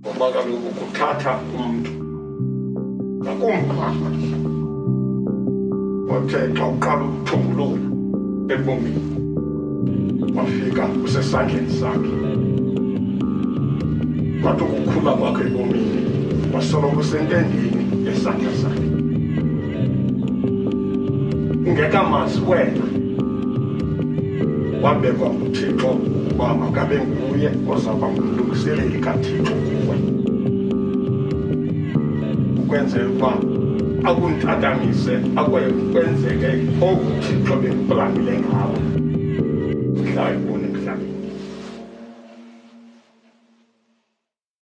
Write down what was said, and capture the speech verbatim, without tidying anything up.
ngoba kaloku kuthatha umntu ngakumkhapha othe xa uqala ukuthungulula ebomini wafika usesandleni sakhe. Kwathi ukukhula kwakhe ebomini wasoloko usentendeni yesandla sakhe. Ungekamazi wena wabekwa nguThixo uba makabe nguye ozawuba ngumlungiseleli kaThixo kuwe, ukwenzela uba akuntatamise akwenzeke oku Thixo bekuplangile ngawe. Mhla